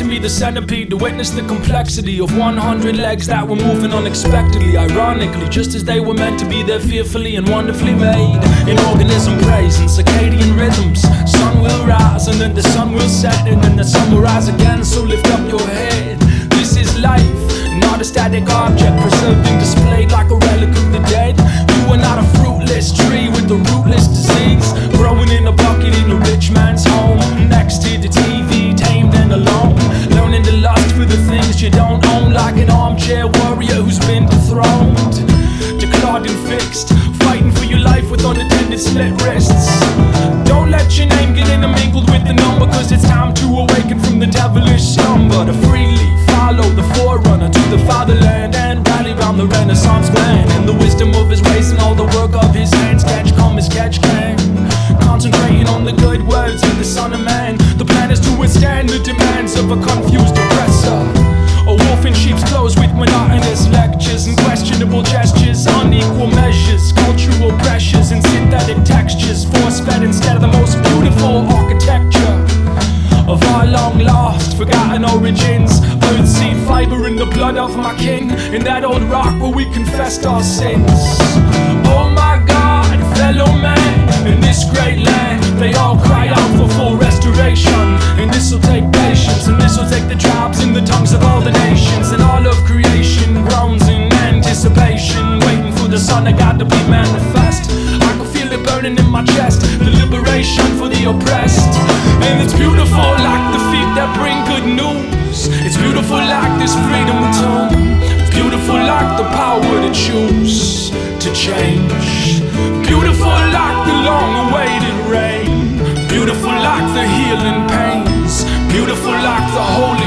to be the centipede, to witness the complexity of 100 legs that were moving unexpectedly. Ironically, just as they were meant to be, they're fearfully and wonderfully made. An organism prays in circadian rhythms. Sun will rise and then the sun will set, and then the sun will rise again, so lift up your head. This is life, not a static object, preserved and displayed like a relic of the dead. You are not a fruitless tree with the rootless disease, growing in a bucket in a rich man's home, next to the TV, tamed and alone, learning to lust for the things you don't own, like an armchair warrior who's been dethroned, declared and fixed, fighting for your life with unattended slit wrists. Don't let your name get intermingled with the number, cause it's time to awaken from the devilish slumber, to freely follow the forerunner to the fatherland, and rally round the Renaissance man and the wisdom of his ways and all the work of his hands. Catch come as catch can, concentrating on the good words of the Son of Man. The plan is to withstand the demands of a confused oppressor, a wolf in sheep's clothes with monotonous lectures and questionable gestures, unequal measures, cultural pressures and synthetic textures, force-fed instead of the most beautiful architecture of our long lost, forgotten origins. Earthseed fiber in the blood of my king, in that old rock where we confessed our sins. Oh my God, fellow man, in this great land, they all cry out for full restoration. And this'll take patience, and this'll take the tribes in the tongues of all the nations. And all of creation groans in anticipation, waiting for the Son of God to be manifest. I can feel it burning in my chest, the liberation for the oppressed. And it's beautiful like the feet that bring good news. It's beautiful like this freedom too. It's beautiful like the power to choose to change. Beautiful like the long-awaited rain. Beautiful like the healing pains. Beautiful like the holy